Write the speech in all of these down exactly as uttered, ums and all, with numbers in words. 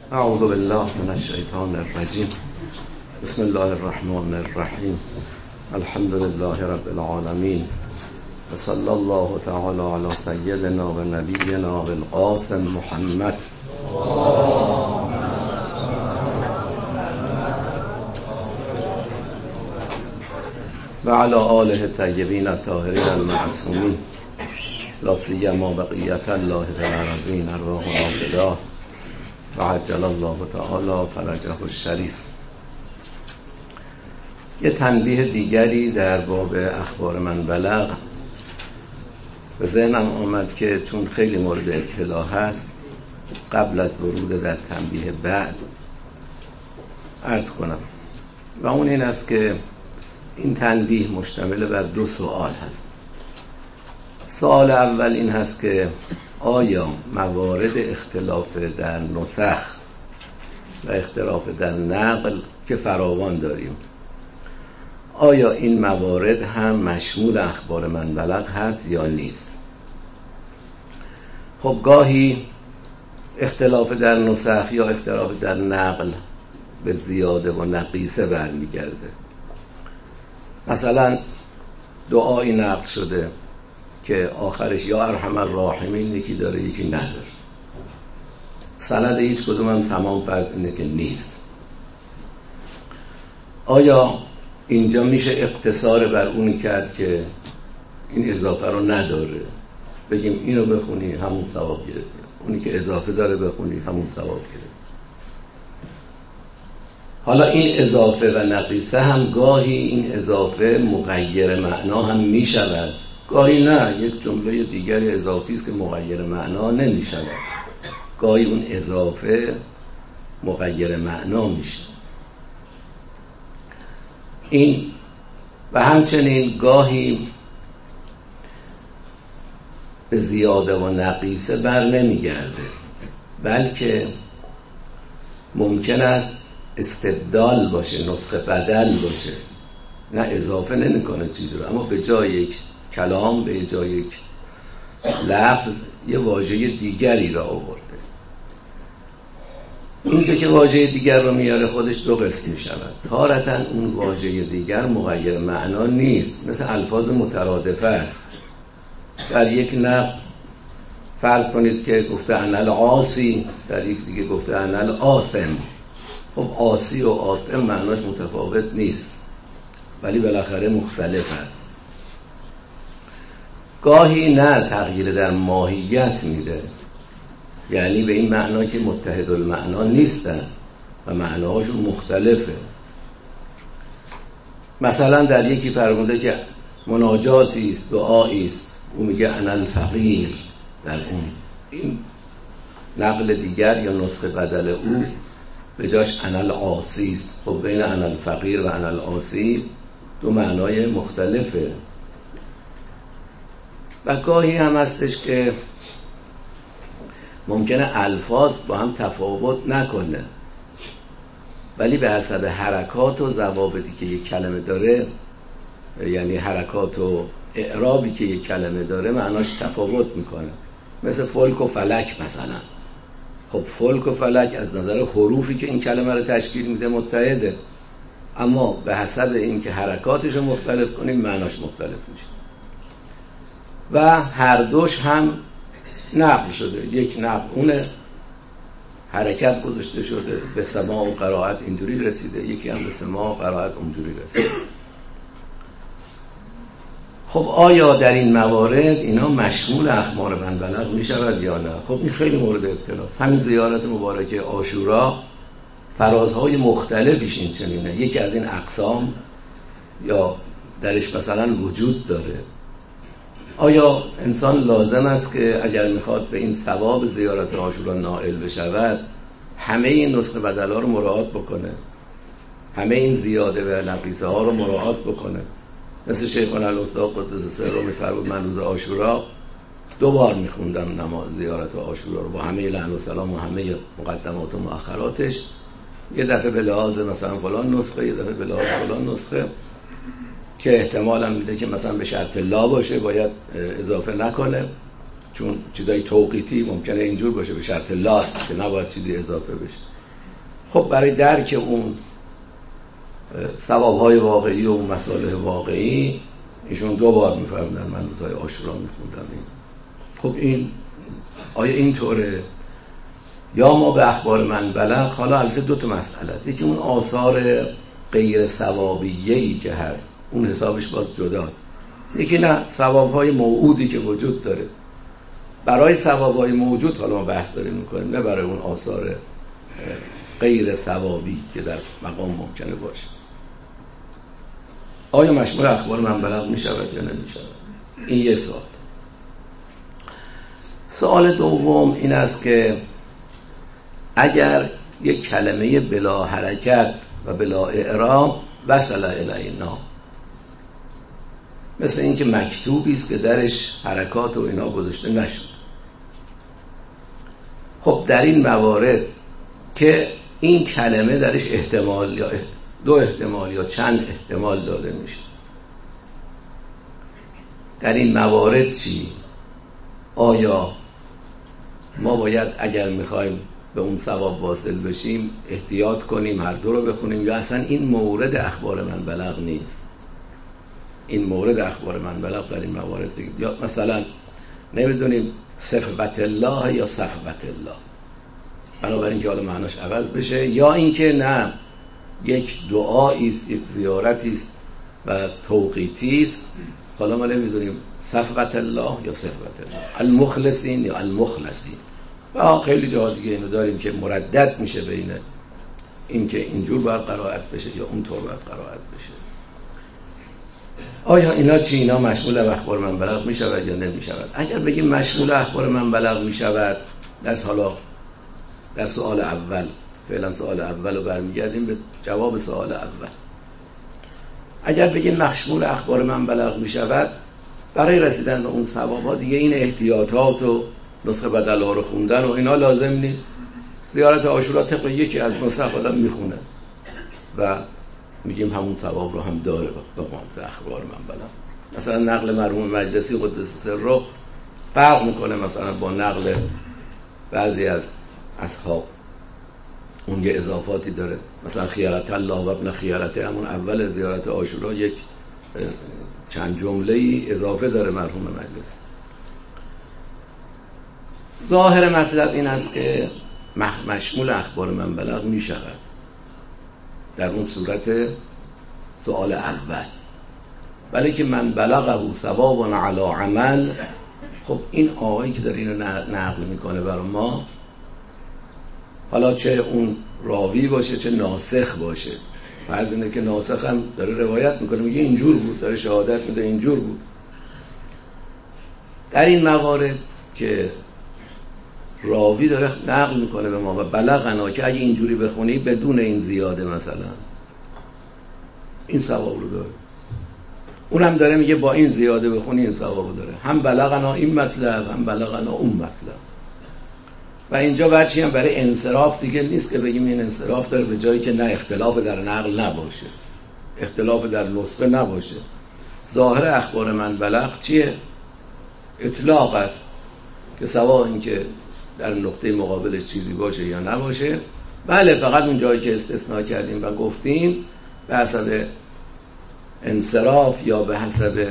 اعوذ بالله من الشیطان الرجیم. بسم الله الرحمن الرحیم. الحمد لله رب العالمین و صلی الله تعالی علی سیدنا و نبینا و القاسم محمد و علی آله الطیبین الطاهرین المعصومین لا سیما بقیة الله فی الارضین ارواحنا فداه و عجل الله تعالی فرجه الشریف. یه تنبیه دیگری در باب اخبار من بلغ به ذهنم آمد که چون خیلی مورد ابتلا هست قبل از ورود در تنبیه بعد عرض کنم، و اون این است که این تنبیه مشتمل بر دو سوال هست. سوال اول این هست که آیا موارد اختلاف در نسخ و اختلاف در نقل که فراوان داریم، آیا این موارد هم مشمول اخبار من بلغ هست یا نیست؟ خب گاهی اختلاف در نسخ یا اختلاف در نقل به زیاده و نقیصه برمیگرده. مثلا دعایی نقل شده که آخرش یا ارحم الراحمین یکی داره یکی نداره، سند هیچ کدوم هم تمام فرض اینه که نیست. آیا اینجا میشه اقتصار بر اونی کرد که این اضافه رو نداره، بگیم اینو بخونی همون ثواب گرفتی، اونی که اضافه داره بخونی همون ثواب گرفتی؟ حالا این اضافه و نقیصه هم گاهی این اضافه مغیر معنا هم میشود، گاهی نه، یک جمله دیگری اضافی است که مغیر معنا نمیشود، گاهی اون اضافه مغیر معنا میشه. این و همچنین گاهی به زیاده و نقیصه بر نمیگرده، بلکه ممکن است استبدال باشه، نسخه بدل باشه، نه اضافه نمیکنه چیزی رو، اما به جای یک کلام، به جای یک لفظ یه واژه دیگری را آورده. اینجا که واژه دیگر رو میاره خودش دو قسم میشود. تارتاً اون واژه دیگر مغیر معنا نیست، مثل الفاظ مترادفه است. در یک نقل فرض کنید که گفته انل عاصی، در یک دیگه گفته انل آثم. خب عاصی و آثم معناش متفاوت نیست، ولی بالاخره مختلف است. گاهی نه تغییر در ماهیت میده، یعنی به این معنا که متحد المعنا نیستن و معناهاشون مختلفه. مثلا در یکی فرموده که مناجاتی است، دعایی است، او میگه انا الفقیر، در اون این نقل دیگر یا نسخه بدل او به جاش انا العاصی است. خب بین انا الفقیر و انا العاصی دو معنای مختلفه. و گاهی هم هستش که ممکنه الفاظ با هم تفاوت نکنه، ولی به حسب حرکات و ضوابطی که یک کلمه داره، یعنی حرکات و اعرابی که یک کلمه داره، معناش تفاوت میکنه. مثل فلک و فلک مثلا. خب فلک و فلک از نظر حروفی که این کلمه رو تشکیل میده متحده، اما به حسب این که حرکاتش رو مختلف کنیم معناش مختلف میشه. و هر دوش هم نقل شده. یک نقل اونه، حرکت گذاشته شده، به سماع و قرائت اینجوری رسیده، یکی هم به سماع و قرائت اونجوری رسیده. خب آیا در این موارد اینا مشمول اخبار من بلغ می شود یا نه؟ خب این خیلی مورد ابتلاست. همین زیارت مبارکه عاشورا فرازهای مختلفیش این چنینه. یکی از این اقسام یا درش مثلا وجود داره. آیا انسان لازم است که اگر میخواد به این ثواب زیارت عاشورا نائل بشود همه این نسخه بدل‌ها رو مراعات بکنه، همه این زیاده و نقیصه ها رو مراعات بکنه؟ مثل شیخنا الاستاد قدس سره میفرمود من روز عاشورا دو بار میخوندم نماز زیارت عاشورا رو با همه لعن و سلام و همه مقدمات و مؤخراتش، یه دفعه به لحاظ مثلا فلان نسخه، یه دفعه به لحاظ فلان نسخه، که احتمال هم میده که مثلا به شرط لا باشه، باید اضافه نکنه، چون چیزای توقیتی ممکنه اینجور باشه به شرط لاست که نباید چیزی اضافه بشه. خب برای درک اون ثواب‌های واقعی و اون مصالح واقعی ایشون دو بار می‌فرمودن من روزهای عاشورا می‌خوندم. خب این آیا اینطوره یا ما به اخبار من بلغ؟ حالا البته دو تا مسئله است. یکی اون آثار غیر ثوابیه‌ای که هست اون حسابش باز جداست. یکی نه ثواب‌های موعودی که وجود داره. برای ثواب‌های موجود حالا ما بحث داریم می‌کنیم، نه برای اون آثار غیر ثوابی که در مقام ممکنه باشه. آیا مشمول اخبار من بلغ می‌شود یا نمی‌شود؟ این یه سوال. سوال دوم این است که اگر یک کلمه بلا حرکت و بلا اعراب وصل الینا، مثل این که مکتوبی است که درش حرکات و اینا گذاشته نشد، خب در این موارد که این کلمه درش احتمال یا دو احتمال یا چند احتمال داده میشه، در این موارد چی؟ آیا ما باید اگر میخوایم به اون ثواب واصل بشیم احتیاط کنیم هر دو رو بخونیم، یا اصلا این مورد اخبار من بلغ نیست؟ این مورد اخبار من بلغ در این موارد بگیم، یا مثلا نمیدونیم صفوت الله یا صفوت الله، بنابراین که حالا معناش عوض بشه، یا اینکه نه یک دعایی است، یک زیارتی است و توقیتی است، حالا ما نمیدونیم صفوت الله یا صفوت الله، المخلصین یا المخلصین، و خیلی جاها دیگه اینو داریم که مردد میشه بین این که اینجور باید قرائت بشه یا اونطور باید قرائت بشه. آیا اینا چی؟ اینا مشمول اخبار من بلغ میشود یا نمیشود؟ اگر بگیم مشمول اخبار من بلغ میشود، در حالا در سوال اول، فعلا سوال اول رو برمیگردیم به جواب سوال اول. اگر بگیم مشمول اخبار من بلغ میشود، برای رسیدن به اون ثواب‌ها دیگه این احتیاطات و نسخه بدل‌ها رو خوندن و اینا لازم نیست. زیارت عاشورا طبق یکی از نسخ آدم میخونه و میگیم همون ثواب رو هم داره به قانون اخبار من بلغ. مثلا نقل مرحوم مجلسی قدس سره رو فرق میکنه مثلا با نقل بعضی از اصحاب، اون یه اضافاتی داره. مثلا خیارت الله و ابن خیارته، همون اول زیارت عاشورا یک چند جمله‌ای اضافه داره مرحوم مجلسی. ظاهر مطلب این است که مشمول اخبار من بلغ می شود در اون صورت سوال اول، ولی که من بلغه ثواب علی عمل، خب این آقایی که داره اینو نقل میکنه برای ما، حالا چه اون راوی باشه چه ناسخ باشه، فرض اینه که ناسخ هم داره روایت میکنه میگه اینجور بود، داره شهادت میده اینجور بود، در این موارد که راوی داره نقل میکنه به ما و بلغنا که اگه اینجوری بخونی بدون این زیاده مثلا این ثواب رو داره، اونم داره میگه با این زیاده بخونی این ثواب رو داره، هم بلغنا این مطلب هم بلغنا اون مطلب. و اینجا بچی هم برای انصراف دیگه نیست که بگیم این انصراف داره به جایی که نه اختلاف در نقل نباشه، اختلاف در نسخه نباشه. ظاهر اخبار من بلغ چیه؟ اطلاق است که سوا این که در نقطه مقابلش چیزی باشه یا نباشه. بله، فقط اون جایی که استثناء کردیم و گفتیم به حسب انصراف یا به حسب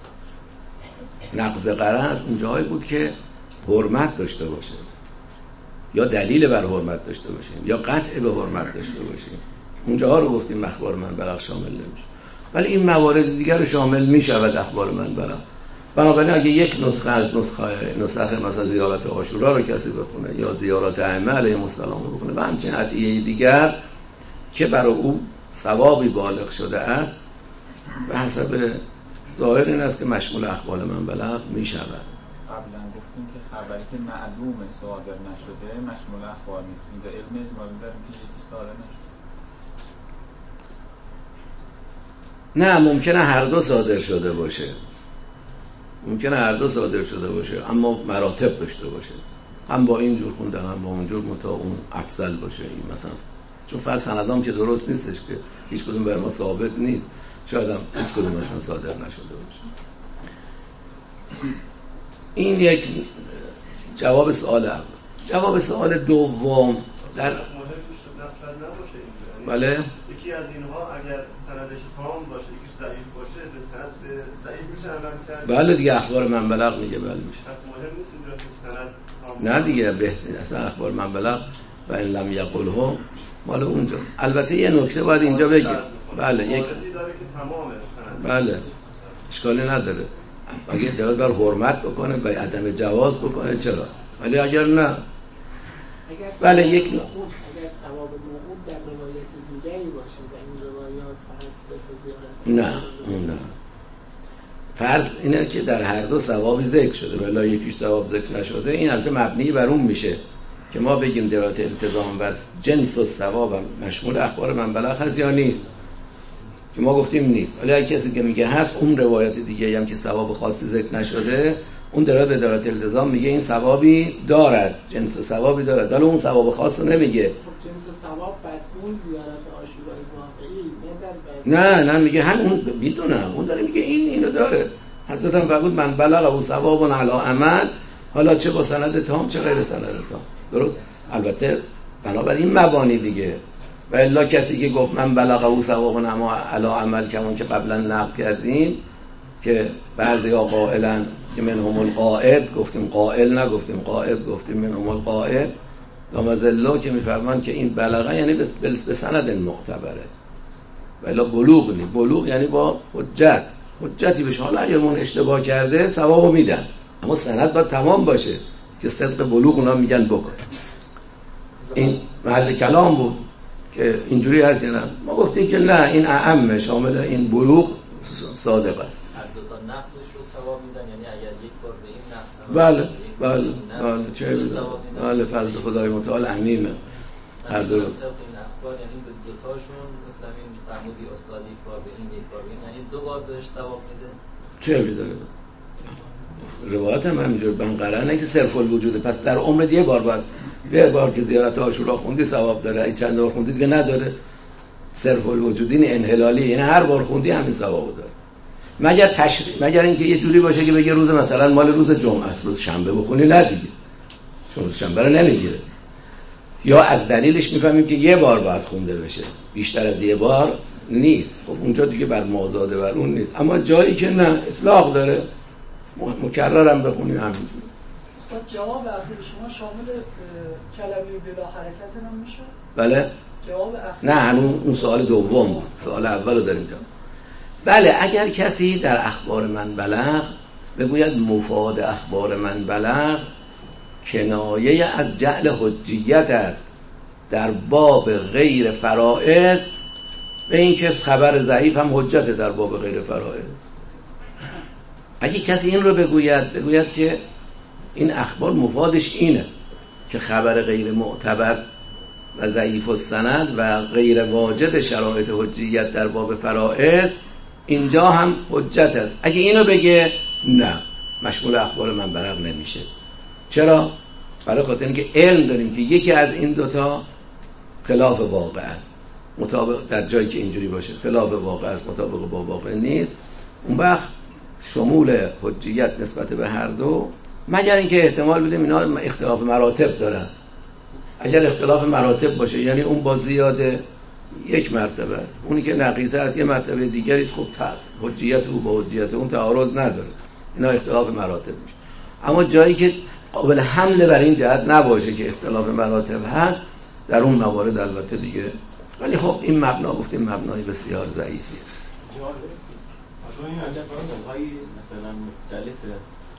نقض غرض اون جایی بود که حرمت داشته باشه یا دلیل بر حرمت داشته باشیم یا قطع به حرمت داشته باشیم، اونجاها رو گفتیم اخبار من بلغ شامل نمیشه. ولی این موارد دیگر رو شامل میشود اخبار من بلغ. بنابراین اگه یک نسخه از نسخه نسخه مثلا زیارت عاشورا رو کسی بخونه یا زیارت ائمه علیهم السلام رو بخونه و همچنین ادعیه دیگر که برای او ثوابی بالغ شده است، به حسب ظاهر این است که مشمول اخبار من بلغ میشود. قبلا گفتیم که خبری که معلوم صادر نشده مشمول اخبار نیست. اینجا علم اجمالی داریم که یکی صادر نشده. نه، ممکنه هر دو صادر شده باشه، ممکنه هر دو صادر شده باشه اما مراتب داشته باشه، هم با این جور خوندن هم با اون جور متا اون افضل باشه. این مثلا چون فرض سندام که درست نیستش که هیچ کدوم بر ما ثابت نیست، شاید هم هیچ کدوم مثلا صادر نشده باشه. این یک جواب سوال اول. جواب سوال دوم در بله یکی از اینها اگر سندش تام باشه یکیش ضعیف باشه به سند به ضعیف میشه عمل کرد. بله دیگه اخبار من بلغ میگه بله میشه. پس مهم نیست اینجا که سند تام نه دیگه بهتر اصلا اخبار من بلغ و این لم یقله مال اونجاست. البته یه نکته باید اینجا بگیم. بله یک موردی داره که تمامه سند. بله اشکالی نداره. اگه دلالت بر حرمت بکنه به عدم جواز بکنه چرا؟ ولی اگر نه بله یک نوع اگر ثواب موقوف در روایت دیگری باشه و این روایات فقط صرف زیارت نه اون نه فرض اینه که در هر دو ثوابی ذکر شده ولی یکیش ثواب ذکر نشده این البته مبنی بر اون میشه که ما بگیم درات التزام و جنس و ثواب مشمول اخبار من بلغ هست یا نیست که ما گفتیم نیست ولی اگه کسی که میگه هست اون روایت دیگه هم که ثواب خاصی ذکر نشده اون درات به درات التزام میگه این ثوابی دارد جنس ثوابی دارد ولی اون ثواب خاص رو نمیگه. خب جنس ثواب بعد اون زیارت عاشورای واقعی نه نه میگه هم اون میدونم اون داره میگه این اینو داره حضرت هم فرمود من بلغ و ثواب علی عمل حالا چه با سند تام چه غیر سند تام درست البته بنابراین مبانی دیگه و الا کسی که گفت من بلغ و ثواب علی عمل کمون که قبلا نقل کردیم که بعضی ها قائلن که منهم القائد گفتیم قائل نگفتیم قائد گفتیم منهم القائد دامزلا که میفرمان که این بلغه یعنی به سند معتبره ولی بلوغ نی بلوغ یعنی با حجت حجتی بشه حالا اگر اون اشتباه کرده ثوابو میدن اما سند باید تمام باشه که صدق بلوغ اونا میگن بکن. این محل کلام بود که اینجوری هست یا نه ما گفتیم که نه این اعم شامل این بلوغ صادق است. هر دو تا نقدش رو ثواب میدن یعنی اگر یک بار به این نقد بله بله بله چه میدونم بله فضل خدای متعال عمیمه هر دو این اخبار یعنی به دو تاشون مثل این فرمودی استاد یک بار به این یک بار به این یعنی دو بار بهش ثواب میده چه میدونه روایت هم همینجور بنقره نه که صرف الوجوده پس در عمر یه بار باید یه بار که زیارت عاشورا خوندی ثواب داره این چند بار خوندی دیگه نداره صرف الوجودین انحلالی یعنی هر بار خوندی همین ثوابو داره مگر تشریح مگر اینکه یه جوری باشه که بگه روز مثلا مال روز جمعه است روز شنبه بخونی نه دیگه چون روز شنبه رو نمیگیره یا از دلیلش میفهمیم که یه بار باید خونده بشه بیشتر از یه بار نیست خب اونجا دیگه بر مازاده بر اون نیست اما جایی که نه اطلاق داره مکررم بخونیم همینجوری. استاد جواب اخیر شما شامل کلمه بلا حرکت هم میشه؟ بله جواب اخیر نه همون اون سوال دوم بود سوال اول رو داریم جواب. بله اگر کسی در اخبار من بلغ بگوید مفاد اخبار من بلغ کنایه از جعل حجیت است در باب غیر فرائض به این که خبر ضعیف هم حجت در باب غیر فرائض اگه کسی این رو بگوید بگوید که این اخبار مفادش اینه که خبر غیر معتبر و ضعیف السند و غیر واجد شرایط حجیت در باب فرائض اینجا هم حجت است اگه اینو بگه نه مشمول اخبار من بلغ نمیشه. چرا؟ برای خاطر اینکه علم داریم که یکی از این دوتا خلاف واقع است مطابق در جایی که اینجوری باشه خلاف واقع است مطابق با واقع نیست اون وقت شمول حجیت نسبت به هر دو مگر اینکه احتمال بدیم اینا اختلاف مراتب دارن اگر اختلاف مراتب باشه یعنی اون با زیاده یک مرتبه است اونی که نقیصه است یه مرتبه دیگری خب حجیت او با حجیت اون تعارض نداره اینا اختلاف مراتب میشه اما جایی که قابل حمله بر این جهت نباشه که اختلاف مراتب هست در اون موارد البته دیگه ولی خب این مبنا گفتیم مبنای بسیار ضعیفیه. آقا این عجب های مثلا مختلفه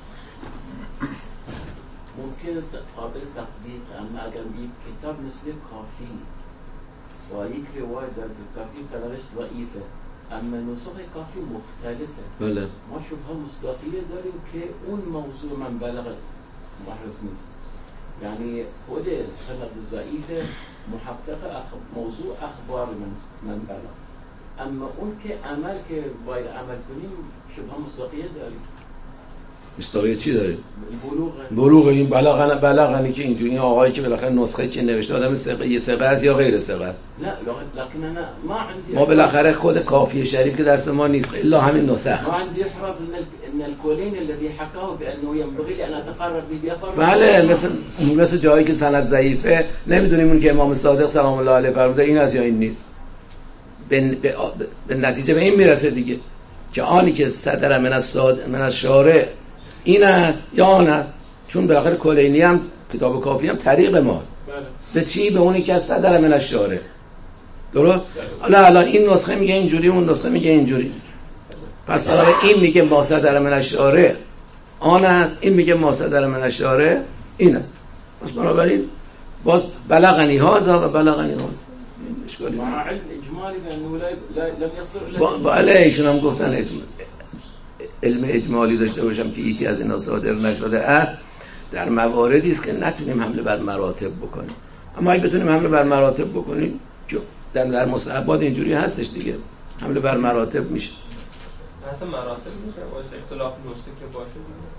ممکن قابل تطبیق اما اگر یک کتاب مثل کافی و یک روایت در کافی سندش ضعیفه اما نسخ کافی مختلفه بله ما شبه مصداقیه داریم که اون موضوع من بلغ محرز نیست یعنی خود سند ضعیف محقق اخ... موضوع اخبار من من بلغ اما اون که عمل که باید عمل کنیم شبه مصداقیه داریم مصداقیت چی داره؟ بلوغ بلوغ این بلاغن بلاغنی که اینجوری این آقایی که بالاخره نسخه که نوشته آدم ثقه یه ثقه است یا غیر ثقه است. نه لكن انا ما عندي ما بالاخره خود کافیه شریف که دست ما نیست الا همین نسخ. ما عندي احراز ان الكولين الذي حكاه بانه ينبغي لان اتقرب به بخبر. بله مثل مثل جایی که سند ضعیفه نمیدونیم اون که امام صادق سلام الله علیه فرموده این است یا این نیست. به, به, به نتیجه به این میرسه دیگه که آنی که صدر من از صاد من از شارع این است یا آن است، چون بالاخره کلینی هم کتاب کافی هم طریق ماست. بله. به چی؟ به اونی که از صدر من از شارع. درست؟ حالا الان این نسخه میگه اینجوری اون نسخه میگه اینجوری. پس برای این میگه ما صدر من از شارع آن است، این میگه ما صدر من از شارع این است. پس بنابراین باز بلغنی هازا و بلغنی هازا اشکالی مع علم اجمالی بانه لا لم يصدر الا بله ایشون هم گفتن اجمال. علم اجمالی داشته باشم که یکی از اینا صادر نشده است در مواردی است که نتونیم حمله بر مراتب بکنیم، اما اگه بتونیم حمله بر مراتب بکنیم جو در در مصحبات اینجوری هستش دیگه، حمله بر مراتب میشه. اصلا مراتب میشه باشه اختلاف نسخه که باشه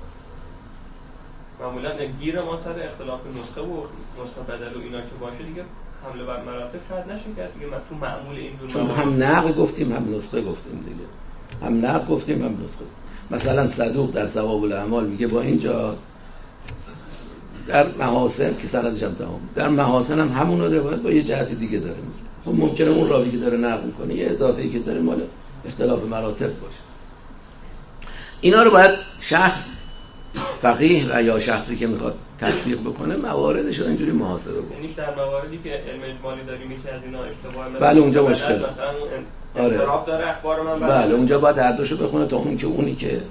معمولا گیر ما سر اختلاف نسخه و نسخه بدل و اینا که باشه دیگه حمله بر مراتب شاید نشه که دیگه تو معمول اینجور چون هم نقل گفتیم هم نسخه گفتیم دیگه، هم نقل گفتیم هم نسخه. مثلا صدوق در ثواب الاعمال میگه با اینجا در محاسن که سندش هم تمام در محاسن هم همون روایت با یه جهت دیگه داره. خب ممکنه اون راوی که داره نقل میکنه یه اضافه‌ای که داره مال اختلاف مراتب باشه. اینا رو باید شخص فقیه و یا شخصی که میخواد تطبیق بکنه مواردش رو اینجوری محاسبه کنه. یعنی در مواردی که علم اجمالی داریم که از اینا اشتباه بله اونجا مشکل مثلا اون انصراف داره اخبار من بله اونجا باید هر دوشو بخونه تا اون که اونی که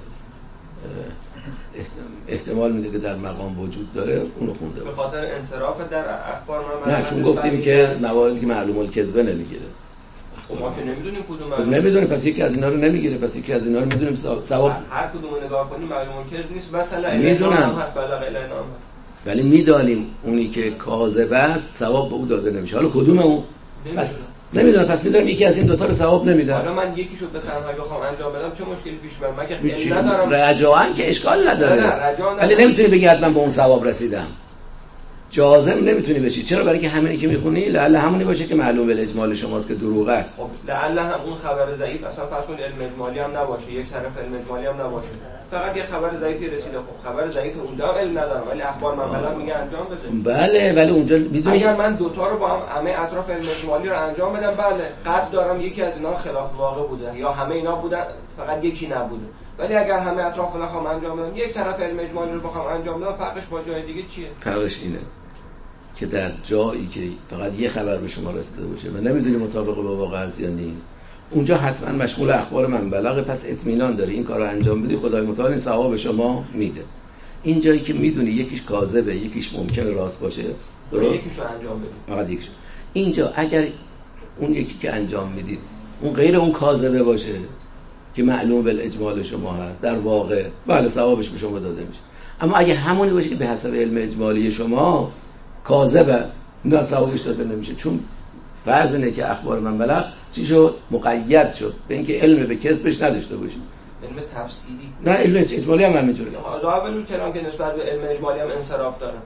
احتمال میده که در مقام وجود داره اونو خونده به خاطر انصراف در اخبار من نه چون گفتیم که مواردی که معلوم الکذبه نمیگیره. خب ما که نمیدونیم کدوم خب نمیدونیم پس یکی از اینا رو نمیگیره، پس یکی از اینا رو میدونیم ثواب هر کدوم رو نگاه کنیم معلوم الکذب نیست مثلا میدونم هست بلغ الانام ولی میدانیم اونی که کاذب است ثواب به او داده نمیشه. حالا کدوم اون پس نمیدونم پس میدونم یکی از این دو تا رو ثواب نمیده. حالا من یکیشو به تنهایی بخوام انجام بدم چه مشکلی پیش میاد؟ من که علم ندارم رجاءً که اشکال نداره ولی نمیتونی بگی حتما به اون ثواب رسیدم. جازم نمیتونی بشی. چرا؟ برای که همینی که میخونی لعل همونی باشه که معلوم به اجمال شماست که دروغ است. خب لعل هم اون خبر ضعیف اصلا فرض کن علم اجمالی هم نباشه، یک طرف علم اجمالی هم نباشه، فقط یه خبر ضعیفی رسیده. خب خبر ضعیف اونجا هم علم ندارم ولی اخبار من بلد میگه انجام بده. بله ولی اونجا میدونی اگر من دوتا رو با هم همه اطراف علم اجمالی رو انجام بدم بله قطع دارم یکی از اینا خلاف واقع بوده یا همه اینا بودن فقط یکی نبوده. ولی اگر همه اطراف رو بخوام انجام بدم یک طرف علم اجمالی رو بخوام انجام بدم فرقش با جای دیگه چیه؟ فرقش اینه که در جایی که فقط یه خبر به شما رسیده باشه و نمیدونی مطابق با واقع است یا نیست اونجا حتما مشمول اخبار من بلغه، پس اطمینان داری این کارو انجام بدی خدای متعال این ثواب به شما میده. این جایی که میدونی یکیش کاذبه یکیش ممکنه راست باشه درست یکیشو انجام بدی فقط یکیشو اینجا اگر اون یکی که انجام میدید اون غیر اون کاذبه باشه که معلوم بالاجمال شما هست در واقع بله ثوابش به شما داده میشه. اما اگه همونی باشه که به حسب علم اجمالی شما کاذب است نه ثوابش داده نمیشه، چون فرض اینه که اخبار من بلغ چی شد؟ مقید شد به اینکه علم به کذبش نداشته باشیم. علم تفصیلی نه علم اجمالی هم همینجوره. ظاهر کلام که نسبت به علم اجمالی هم انصراف داره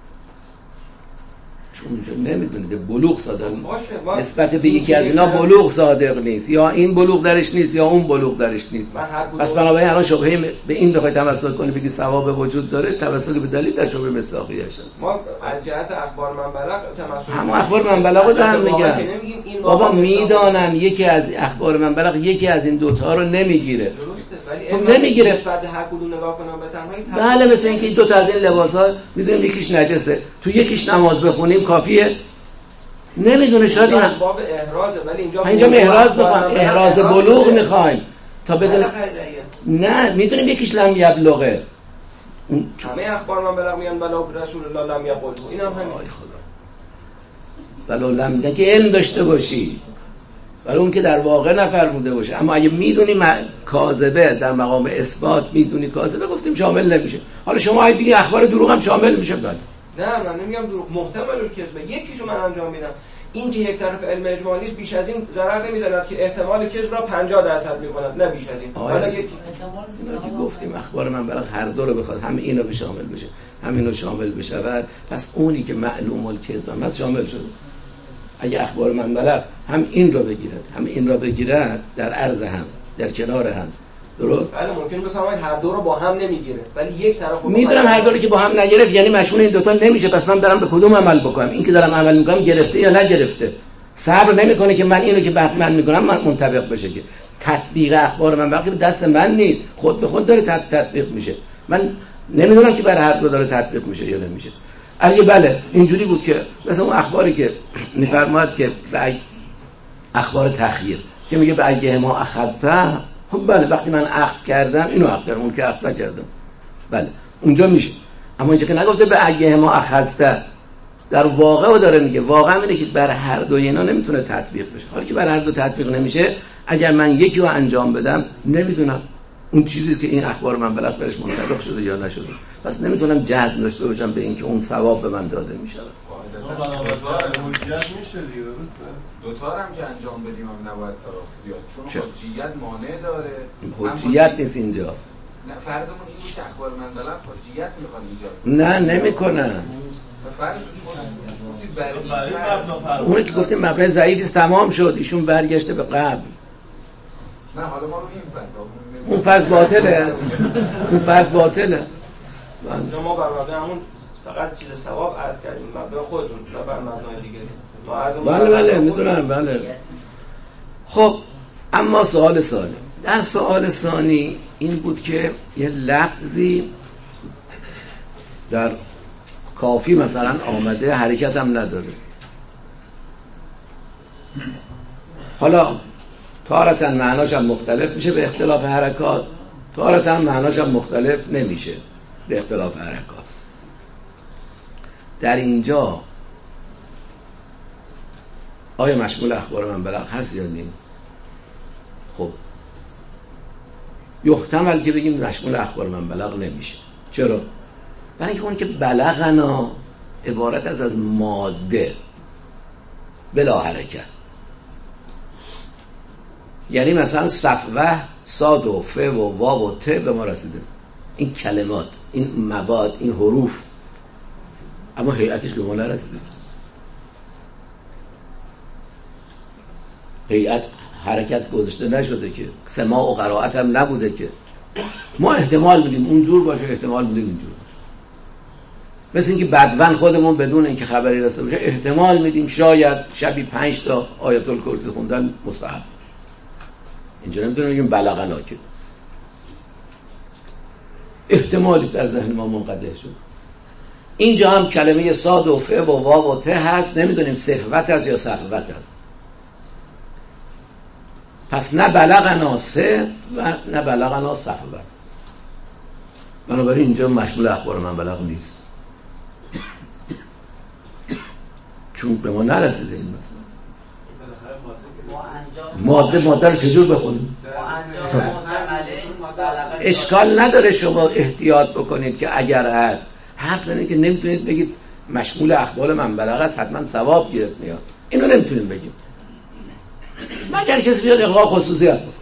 چون اونجا نمیدونید بلوغ صادق باشه نسبت به یکی از اینا بلوغ صادق نیست یا این بلوغ درش نیست یا اون بلوغ درش نیست. پس بنابراین الان شبهه به این بخوای توسل کنی بگی ثواب وجود داره توسل به دلیل در شبهه مصداقیه شد. ما از جهت اخبار من بلغ تمسک هم اخبار من بلغو دارن میگن بابا میدانم یکی از اخبار من بلغ یکی از این دوتا رو نمیگیره. درسته ولی نمیگیره نسبت هر کدوم نگاه کنم به تنهایی بله مثل اینکه این دو تا از این لباسا میدونیم یکیش نجسه تو یکیش نماز بخونیم کافیه نمیدونه شاید این باب احرازه ولی اینجا اینجا احراز بخوایم احراز بلوغ میخوایم تا بدون نه میدونیم یکیش لم یبلغه همه اخبار من بلغ میگن بلا رسول الله لم یقل اینم همین بلا لم ده که علم داشته باشی ولی اون که در واقع نفرموده باشه. اما اگه میدونی کاذبه در مقام اثبات میدونی کاذبه گفتیم شامل نمیشه. حالا شما اگه بگی اخبار دروغ هم شامل میشه بله نه من نمیگم دروغ محتمل الکذب یکیشو من انجام میدم این که یک طرف علم اجمالی بیش از این ضرر نمیزند که احتمال کذب را پنجاه درصد میکند، نه بیش از این. حالا یک که گفتیم اخبار من برای هر دو رو بخواد هم اینو به شامل بشه هم اینو شامل بشه، پس اونی که معلوم الکذب هم شامل شده. اگه اخبار من بلغ هم این رو بگیرد هم این رو بگیرد در عرض هم در کنار هم، درست؟ بله ممکن بفهمید هر دو رو با هم نمیگیره ولی یک طرف رو میدونم هر دو رو که با هم نگرفت یعنی مشمول این دوتا نمیشه، پس من برم به کدوم عمل بکنم؟ این که دارم عمل میکنم گرفته یا نگرفته؟ صبر نمیکنه که من اینو که بهمن میکنم من منطبق بشه، که تطبیق اخبار من بلغ دست من نیست، خود به خود داره تطبیق میشه. من نمیدونم که برای هر دو داره تطبیق میشه یا نمیشه. اگه بله اینجوری بود که مثلا اون اخباری که میفرماد که به اخبار تخییر که میگه به اگه ما اخذته، خب بله وقتی من اخذ کردم اینو اخذ کردم اون که اخذ نکردم، بله اونجا میشه. اما اینجا که نگفته به اگه ما اخذته، در واقع داره میگه واقعا اینه که بر هر دو اینا نمیتونه تطبیق بشه. حالا که بر هر دو تطبیق نمیشه، اگر من یکی رو انجام بدم نمیدونم اون چیزی که این اخبار من بلد برش منطبق شده یا نشده، پس نمیتونم جزم داشته باشم به اینکه اون ثواب به من داده میشه. حجت میشه دیگه، درسته؟ دو تا هم که انجام بدیم هم نباید ثواب بیاد، چون حجیت مانع داره. حجیت نیست اینجا. نه فرضمون این بود که اخبار من بلد حجیت میخوان ایجاد. نه نمیکنن. فرض اون که گفتیم مبنای ضعیفی تمام شد، ایشون برگشته به قبل. نه حالا ما رو این فضا اون فضل باطله اون فضل باطله. ما بر مبنای همون فقط چیز ثواب عرض کردیم، مبنای خودتون نه بر مبنای دیگه. بله بله میدونم بله. خب اما سوال ثانی، در سوال ثانی این بود که یه لفظی در کافی مثلا آمده حرکت هم نداره، حالا تارتاً معناش هم مختلف میشه به اختلاف حرکات، تارتاً معناش هم مختلف نمیشه به اختلاف حرکات. در اینجا آیا مشمول اخبار من بلغ هست یا نیست؟ خب یحتمل که بگیم مشمول اخبار من بلغ نمیشه. چرا؟ برای اینکه اون که بلغنا عبارت از از ماده بلا حرکت، یعنی مثلا صفوه صاد و ف و واو و ت به ما رسیده، این کلمات این مباد این حروف، اما هیئتش به ما نرسیده. هیئت حرکت گذاشته نشده که، سماع و قرائت هم نبوده که. ما احتمال میدیم اونجور باشه، احتمال میدیم اینجور باشه. مثل اینکه بدون خودمون بدون اینکه خبری رسیده باشه احتمال میدیم شاید شبی پنج تا آیت الکرسی خوندن مستحب. اینجا نمیتونیم بگیم بلغنا که احتمالی در ذهن ما منقطع شد. اینجا هم کلمه صاد و ف و واو و ت هست، نمیدونیم صفوت هست یا صفوت هست. پس نه بلغنا صف و نه بلغنا صفوت. بنابراین اینجا مشمول اخبار من بلغ نیست، چون به ما نرسیده این مثلا. ماده ماده رو چجور بخونیم؟ اشکال نداره شما احتیاط بکنید که اگر هست، حرف زنید که نمیتونید بگید مشمول اخبار من بلغ است حتما ثواب گرفت میاد، اینو نمیتونیم بگیم مگر کسی بیاد اقراء خصوصیت بکنه.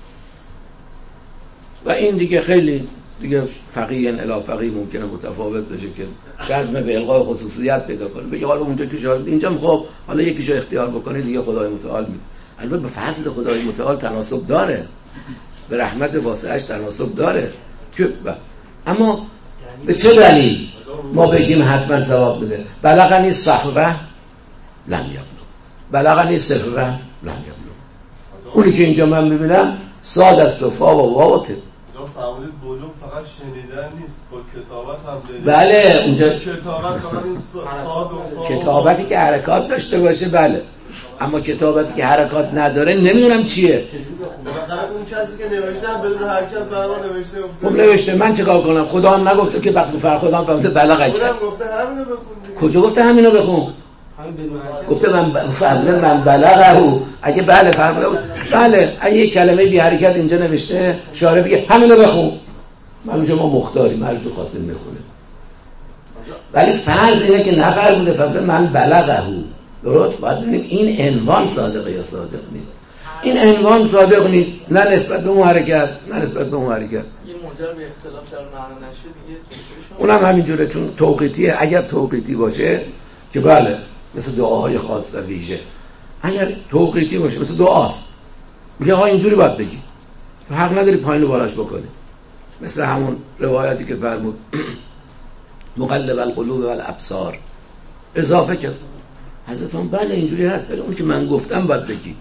و این دیگه خیلی دیگه فقیه الی فقیه ممکنه متفاوت بشه که جزم به الغای خصوصیت پیدا کنه، بگه حالا اونجا که شاید اینجا خب حالا یکیشو اختیار بکنه دیگه خدای متعال میده. البته به فضل خدای متعال تناسب داره، به رحمت واسعش تناسب داره که با. اما به چه دلیل ما بگیم حتما ثواب بده؟ بلغنی صحبه لم یبلغ، بلغنی صحبه لم یبلغ. اونی که اینجا من ببینم صاد است و فا و واو و ت. فعالیت بلوغ فقط شنیدن نیست، با کتابت هم داریم. بله اونجا کتابت فقط این صاد و فا، کتابتی که حرکات داشته باشه بله، اما کتابتی که حرکات نداره نمیدونم چیه. مثلا اون کسی که نوشتن بدون حرکت برام نوشته. خب نوشته من چیکار کنم؟ خدا هم نگفته که وقتی فر خدا هم فرموده بلغ کرد. خودم گفته همینو بخون. کجا گفته همینو بخون؟ گفته من فهمیدم من بلغه. اگه بله فرموده بله، اگه یک کلمه بی حرکت اینجا نوشته شارع بگه همینو بخون، معلومه شما مختاریم هر جو خواستیم بخونه. ولی فرض اینه که نفر بوده فرموده من بلغه، درست؟ باید ببینیم این عنوان صادقه یا صادق نیست. این عنوان صادق نیست، نه نسبت به اون حرکت نه نسبت به اون حرکت. یه منجر به اختلاف در معنا نشه دیگه. اونم همینجوره، چون توقیتیه. اگر توقیتی باشه که بله مثل دعاهای خاص و ویژه، اگر توقیتی باشه مثل دعاست، میگه آقا اینجوری باید بگی، حق نداری پایین رو بالاش بکنی. مثل همون روایتی که فرمود مقلب القلوب والابصار، اضافه کرد حضرتون بله اینجوری هست، ولی اون که من گفتم باید بگی،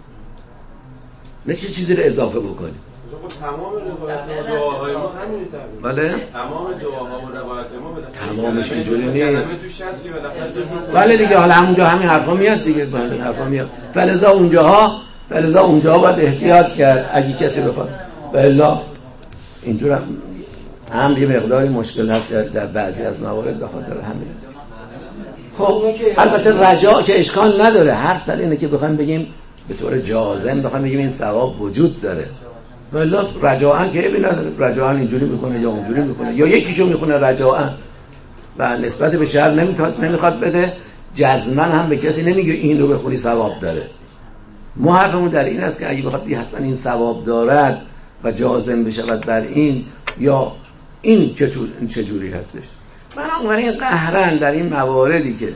نه چه چیزی رو اضافه بکنی. تمام روایت و دعاهای ما همینه تقریبا. بله تمام دعاها و روایت ما تمامش اینجوری نیست. بله دیگه، حالا همونجا همین حرفا میاد دیگه، بله حرفا میاد. فلذا اونجاها فلذا اونجاها باید احتیاط کرد اگه کسی بخواد، والا اینجور هم, هم یه مقداری مشکل هست در بعضی از موارد به خاطر همین. خب البته رجا که اشکال نداره، هر سر اینه که بخوایم بگیم به طور جازم بخوایم بگیم این ثواب وجود داره، والا رجاءً که ببین رجاءً اینجوری میکنه یا اونجوری میکنه، یا یکیشو میخونه رجاءً و نسبت به شر نمیخواد نمیخواد بده، جزماً هم به کسی نمیگه این رو بخونی ثواب داره. ما حرفمون در این است که اگه بخواد بگه حتما این ثواب دارد و جازم بشود بر این، یا این چه جوری هستش. بنابراین قهرن در این مواردی که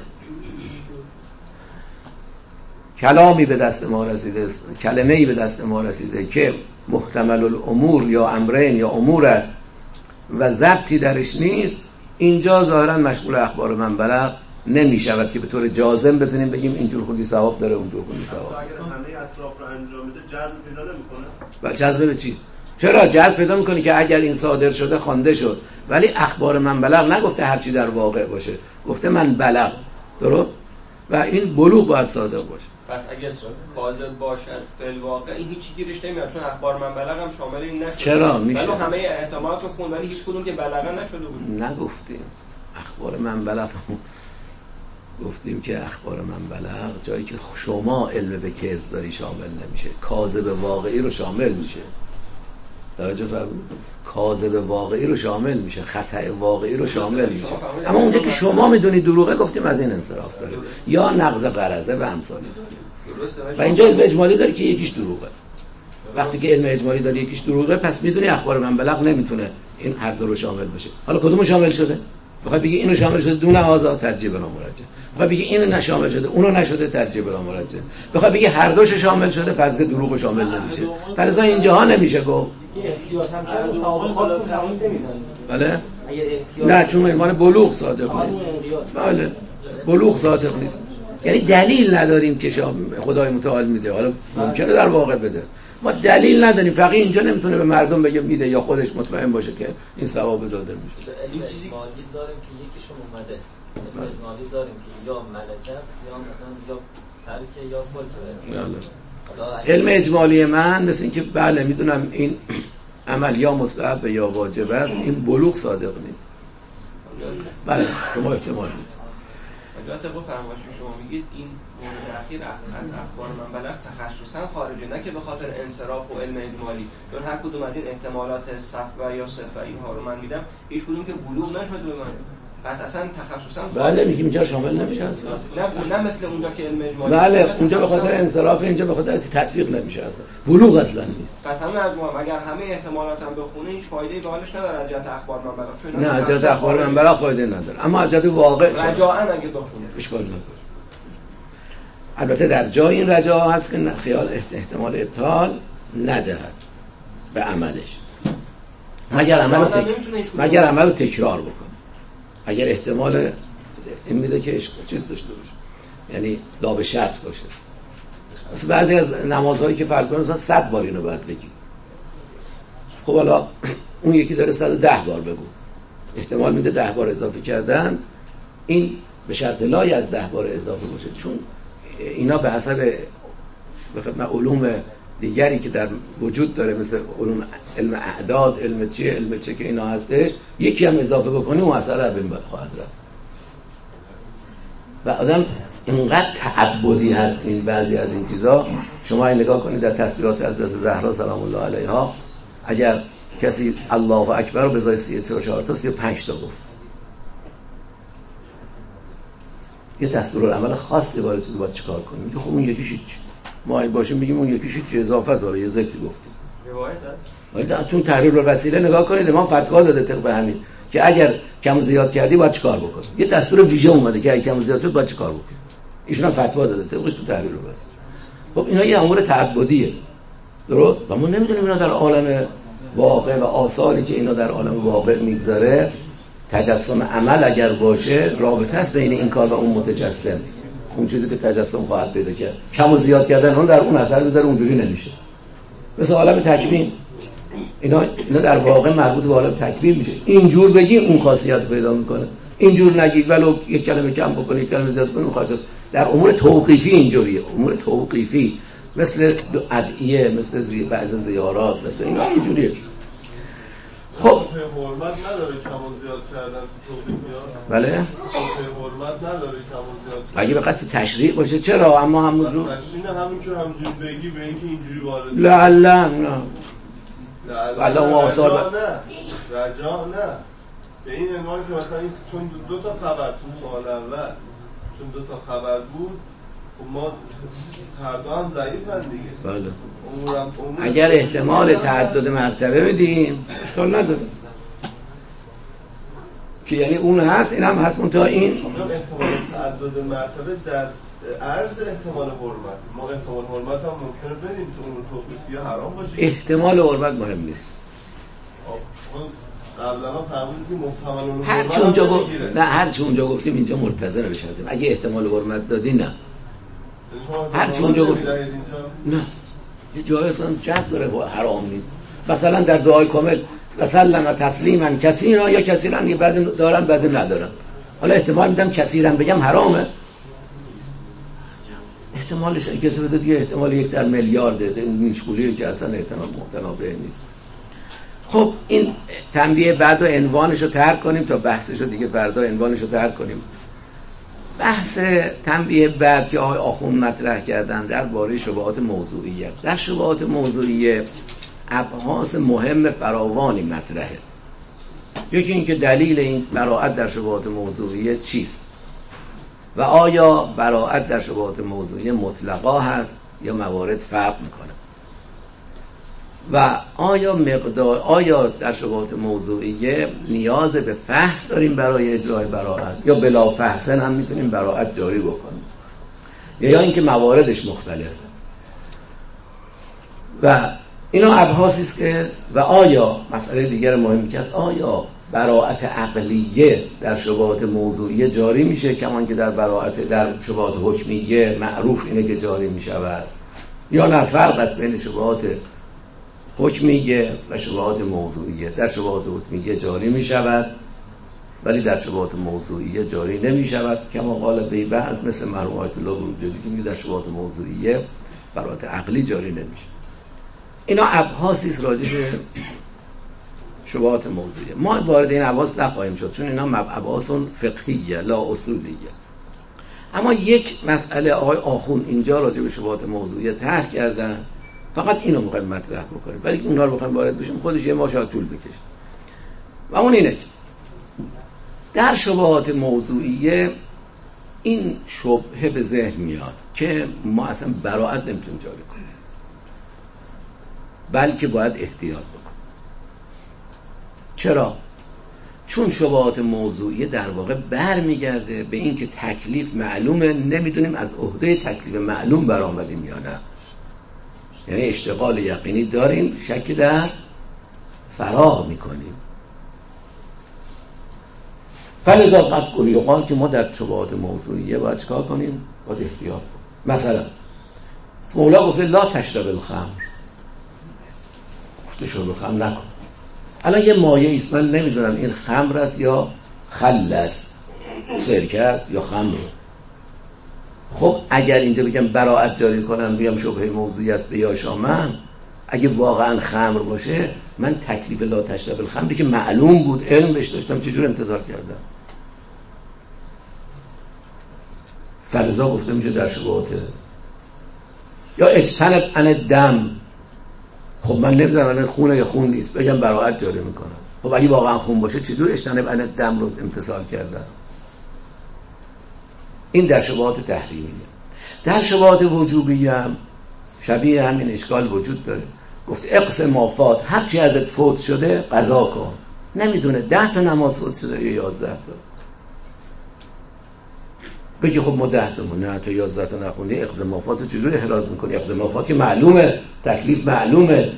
کلامی به دست ما رسیده است، کلمه‌ای به دست ما رسیده که محتمل الامور یا امرین یا امور است و ضبطی درش نیست، اینجا ظاهرا مشمول اخبار من بلغ نمی شود که به طور جازم بتونیم بگیم اینجور خودی ثواب داره اونجور خودی ثواب. اگر همه اطراف رو انجام بده جذب پیدا نمی‌کنه. و جذب به چی؟ چرا جذب پیدا می‌کنه که اگر این صادر شده خوانده شد، ولی اخبار من بلغ نگفته هر چی در واقع باشه، گفته من بلغ، درست؟ و این بلوغ باید صادق باشه. پس اگه کاذب باشد فعل واقع این هیچ گیرش نمیاد، چون اخبار من بلغ هم شامل این نشد. چرا میشه؟ ولی همه احتمالات رو خوند ولی هیچ کدوم که بلغه نشده بود. نگفتیم اخبار من بلغ، گفتیم که اخبار من بلغ جایی که شما علم به کذب داری شامل نمیشه، کاذب واقعی رو شامل میشه. توجه فرمودید؟ کاذب واقعی رو شامل میشه، خطأ واقعی رو شامل میشه. اما اونجا که شما میدونید دروغه، گفتیم از این انصراف داره یا نقض غرضه و امثال. و اینجا علم اجمالی داره که یکیش دروغه. وقتی که علم اجمالی داره یکیش دروغه، پس میدونی اخبار من بلغ نمیتونه این هر دو رو شامل بشه. حالا کدومو شامل شده؟ بخواد بگی اینو شامل شده دون آزاد ترجیح بلا مرجع، بخواد بگی اینو نشامل شده اونو نشده ترجیح بلا مرجع، بخواد بگی هر دوش شامل شده فرض که دروغ شامل نمیشه. فرضا اینجاها نمیشه گفت احتیاط هم کرد ثواب خاص رو تمام نمیدن. بله نه، چون ایمان بلوغ صادق نیست. بله بلوغ صادق نیست، یعنی دلیل نداریم که خدای متعال میده. حالا ممکنه در واقع بده، ما دلیل نداریم. فقیه اینجا نمیتونه به مردم بگه میده یا خودش مطمئن باشه که این ثواب داده میشه. علم اجمالی داریم که یکیشون اومده، علم اجمالی داریم که یا ملکه است یا مثلا یا ترکه یا فلک است. علم اجمالی من مثل این که بله میدونم این عمل یا مستحب یا واجب است، این بلوغ صادق نیست. بله شما احتمال میدید. البته با فرمایش شما میگید این مورد اخیر از اخبار من بلغ تخصصا خارجه، نه که به خاطر انصراف و علم اجمالی، چون هر کدوم از این احتمالات صفوه یا صفه اینها رو من میدم هیچ کدوم که بلوغ نشده به من، پس اصلا تخصصا بله میگیم اینجا شامل نمیشه اصلا. نه نه مثل اونجا که علم اجمالی بله اونجا به خاطر انصراف، اینجا به خاطر تطبیق نمیشه اصلا، بلوغ اصلا نیست. پس همه از ما اگر همه احتمالات هم بخونه هیچ فایده‌ای به حالش نداره از جهت اخبار من بلغ. نه از جهت اخبار من بلغ فایده نداره، اما از جهت واقع رجاءً اگه بخونه اشکال نداره. البته در جای این رجاء هست که خیال احتمال ابطال ندهد به عملش، مگر عمل تک... مگر عمل رو تکرار بکنه. اگر احتمال این میده که عشق چیز داشته باشه، یعنی لا به شرط باشه. مثلا بعضی از نمازهایی که فرض کنیم مثلا صد بار اینو باید بگی، خب حالا اون یکی داره صد و ده بار بگو، احتمال میده ده بار اضافه کردن، این به شرط لای از ده بار اضافه باشه، چون اینا به حسب به خدمت علوم دیگری که در وجود داره مثل علوم علم اعداد، علم چیه، علم چه که اینا هستش، یکی هم اضافه بکنی اون اثر رو بین خواهد رفت. و آدم اینقدر تعبدی هست این بعضی از این چیزا. شما این نگاه کنید در تسبیحات حضرت زهرا سلام الله علیها، اگر کسی الله اکبر رو به ازای سی و چهار تا سی و پنج تا گفت، یه دستورالعمل خاصی وارد شده باید چیکار کنیم. میگه خب اون یکیش هیچ ما باشیم بگیم اون یکیش هیچ اضافه است، یه ذکری گفتیم روایت هست. تو تحریر الوسیله نگاه کنید امام فتوا داده طبق همین که اگر کم و زیاد کردی باید چیکار بکنی. یه دستور ویژه اومده که اگه کم و زیاد شد باید چیکار بکنی. ایشون هم فتوا داده طبقش تو تحریر الوسیله. خب اینا یه امور تعبدیه، درست؟ و ما نمیدونیم اینا در عالم واقع و آثاری که اینا در عالم واقع میگذاره تجسم عمل اگر باشه رابطه است بین این کار و اون متجسم، اون چیزی که تجسم خواهد پیدا کرد. کم و زیاد کردن اون در اون اثر میذاره، اونجوری نمیشه. مثل عالم تکوین اینا اینا در واقع مربوط به عالم تکوین میشه. اینجور بگی اون خاصیت پیدا میکنه، اینجور نگی ولو یک کلمه کم بکنی یک کلمه زیاد بکنی اون خاصیت. در امور توقیفی اینجوریه، امور توقیفی مثل ادعیه، مثل زی... بعض زیارات، مثل اینا اینجوریه. خب حرمت نداره کم و زیاد کردن تو توقیفیات؟ بله حرمت نداره کم و زیاد کردن اگه به قصد تشریع باشه چرا؟ اما همون رو تشریع همین که همونجوری بگی به اینکه اینجوری وارد لعلا نه والا اون آثار نه رجاء نه به این عنوان که مثلا این چون دو, دو تا خبر تو سوال اول چون دو تا خبر بود ما هر دو هم ضعیفن دیگه. بله امورم امور اگر احتمال تعدد مرتبه بدیم اشکال نداره که یعنی اون هست این هم هست منتها این احتمال تعدد مرتبه در عرض احتمال حرمت ما احتمال حرمت هم ممکنه بدیم تو اون توقیفی حرام باشه. احتمال حرمت مهم نیست. قبلا هم فرمودید که محتمل هر چی اونجا گفت نه هر چی اونجا گفتیم اینجا ملتزم بشیم. اگه احتمال حرمت دادی نه هر چی اونجا گفت نه یه جایی اصلا جز داره حرام نیست. مثلا در دعای کامل مثلا تسلیما کثیرا یا کثیرا یه بعضی دارن بعضی ندارن. حالا احتمال میدم کثیرا بگم حرامه، احتمالش اگه کسی بده دیگه احتمال یک در میلیارده، این میشکولیه که اصلا احتمال متنابع نیست. خب این تنبیه بعد و عنوانش رو ترک کنیم تا بحثش رو دیگه فردا عنوانش رو ترک کنیم. بحث تنبیه بعد که آقای آخوند مطرح کردن درباره شبهات موضوعی است. در شبهات موضوعی ابحاث مهم فراوانی مطرحه. یکی این که دلیل این براءت در شبهات موضوعی چیست و آیا براءت در شبهات موضوعی مطلقا هست یا موارد فرق میکنه و آیا مقدار آیا در شبهات موضوعیه نیاز به فحص داریم برای اجرای براءت یا بلا فحص هم میتونیم براءت جاری بکنیم یا اینکه مواردش مختلفه و اینا ابحاثی است که و آیا مسئله دیگر مهمی که است آیا براءت عقلیه در شبهات موضوعیه جاری میشه کمان که در براءت در شبهات حکمیه معروف اینه که جاری میشود یا نه فرق است بین شبهات حکمیه و شبهات موضوعیه. در شبهات حکمیه جاری می شود ولی در شبهات موضوعیه جاری نمی شود کما قال بی بعض مثل مرحوم آیت الله بروجردی که میگه در شبهات موضوعیه براءت عقلی جاری نمی شود. اینا ابحاثی است راجع به شبهات موضوعیه. ما وارد این ابحاث نخواهیم شد چون اینا ابحاث فقهیه لا اصولیه. اما یک مسئله آقای آخوند اینجا راجع به شبهات موضوعیه طرح کردن، فقط اینو میخوایم مطرح بکنیم ولی که اونها رو بخوایم وارد بشیم خودش یه ما شاید طول بکشه و اون اینه که در شبهات موضوعیه این شبهه به ذهن میاد که ما اصلا براءت نمیتونیم جاری کنیم بلکه باید احتیاط بکنیم. چرا؟ چون شبهات موضوعیه در واقع برمیگرده به این که تکلیف معلومه، نمیدونیم از عهده تکلیف معلوم برآمدیم یا نه. یعنی اشتغال یقینی داریم شک در فراغ میکنیم. فلذا قد قلیقان که ما در شبهات موضوعیه باید چکار کنیم؟ باید احتیاط کنیم. مثلا مولا گفته لا تشرب الخمر، گفته شرب خمر نکن. الان یه مایه است من نمیدونم این خمر است یا خل است، سرکه است یا خمر. خب اگر اینجا بگم براءت جاری کنم بگم شبهه موضوعی است یا شامم، اگه واقعا خمر باشه من تکلیف لا تشرب الخمر که معلوم بود علم بهش داشتم چجور انتظار کردم؟ فلذا گفته میشه در شبهات. یا اجتنب عن دم، خب من نمیدونم الان خونه یا خون نیست بگم براءت جاری میکنم. خب اگه واقعا خون باشه چجور اجتنب عن دم رو امتثال کردم؟ این در شبهات تحریمیه. در شبهات وجوبیه هم شبیه همین اشکال وجود داره. گفت اقسم ما فات، هر چی ازت فوت شده قضا کن. نمیدونه ده تا نماز فوت شده یا یازده تا، بگی خب ما ده تا، نه تا یازده تا نخوندی، اقسم ما فات رو چجوری احراز میکنی؟ اقسم ما فات که معلومه، تکلیف معلومه.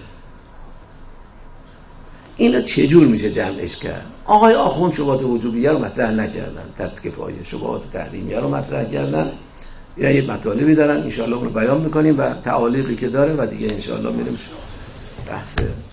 این رو چجور میشه جمعش کرد؟ آقای آخوند شبهات وجوبیه رو مطرح نکردن، تکفایه شبهات تحریمیه رو مطرح کردن. یا یه مطالبی دارن، انشاءالله اون رو بیان میکنیم و تعالیقی که داره و دیگه انشاءالله میریم بحث